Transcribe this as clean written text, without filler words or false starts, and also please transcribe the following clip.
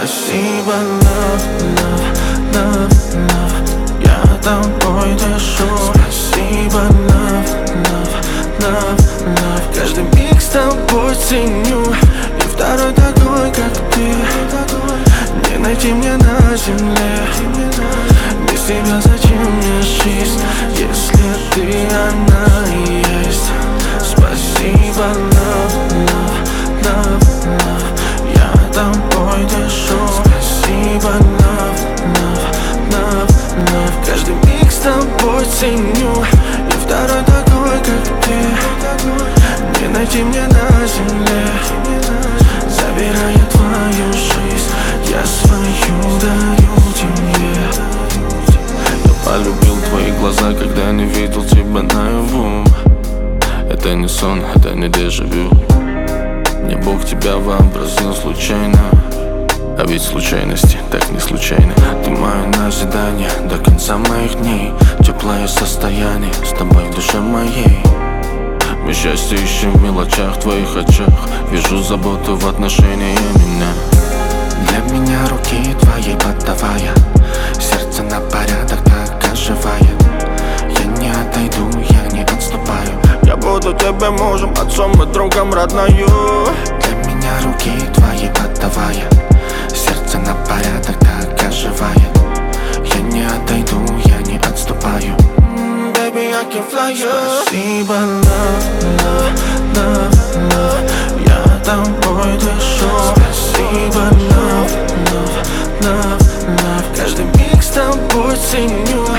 Спасибо, love, love, love, love. Я тобой дышу. Спасибо, love, love, love, love. Каждый миг с тобой ценю. И второй такой, как ты, не найти мне на земле. Без тебя зачем мне жизнь, если ты она и есть? Спасибо, love, love, love, love. Я тобой дышу. Спасибо, love, love, love, love. Каждый миг с тобой ценю. И второй такой, как ты, не найти мне на земле. Забирая твою жизнь, я свою даю тебе. Я полюбил твои глаза, когда не видел тебя наяву. Это не сон, это не дежавю. Мне Бог тебя вообразил случайно. А ведь случайности так не случайны. Ты мое назидание до конца моих дней. Теплое состояние с тобой в душе моей. Мы счастье ищем в мелочах, в твоих очах. Вижу заботу в отношении меня. Для меня руки твои подавая, сердце на порядок так оживает. Я не отойду, я не отступаю. Я буду тебе мужем, отцом и другом родною. Для меня руки твои подавая, сердце на порядок так оживает. Я не отойду, я не отступаю. Baby, I can fly you. Спасибо, love, love, love, love. Я тобой дышу. Спасибо, love, love, love, love. Каждый миг с тобой ценю.